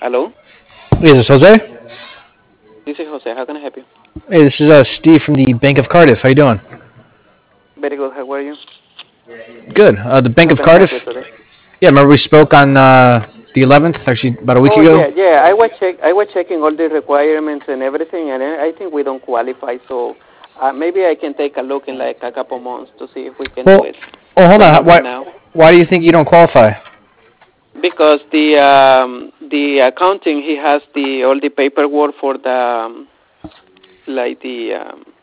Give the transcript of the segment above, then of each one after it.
Hello, Hey, this is Jose. this is Jose. How can I help you? Hey, this is Steve from the Bank of Cardiff. How you doing? Very good. How are you? Good. The Bank How of can I help you Cardiff. today? Yeah, remember we spoke on the 11th, actually about a week Oh ago. yeah. I was checking all the requirements and everything, and I think we don't qualify. So maybe I can take a look in like a couple months to see if we can do Well, it. oh, hold But on. not right now Why do you think you don't qualify? because the accounting he has the all the paperwork for the like the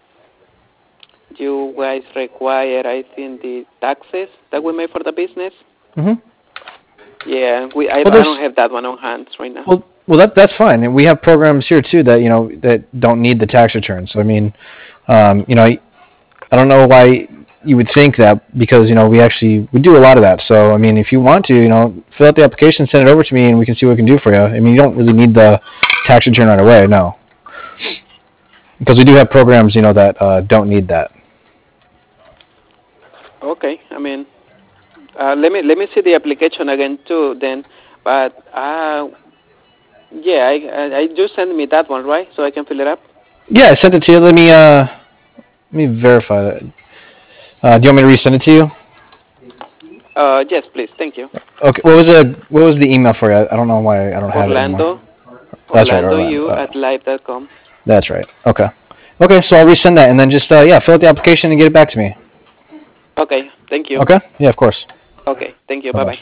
you guys require I think the taxes that we make for the business. Hmm. Yeah, Well, I don't there's have that one on hand right now. that's fine, and we have programs here too that that don't need the tax return. So I mean, I don't know why you would think that because we do a lot of that. So I mean, if you want to, fill out the application, send it over to me, and we can see what we can do for you. I mean, you don't really need the tax return right away, no, because we do have programs, that don't need that. Okay, I mean, let me see the application again too. Then, but yeah, I just send me that one, right? So I can fill it up. Yeah, I sent it to you. Let me verify that. Do you want me to resend it to you? Yes, please. Thank you. Okay. What was the email for you? I don't know why I don't have it anymore. Orlando, That's right, Orlando, Orlando. you at live.com. That's right. Okay. Okay. So I'll resend that, and then just yeah, fill out the application and get it back to me. Okay, thank you. Okay. Yeah, of course. Okay, thank you. Bye Bye bye. bye.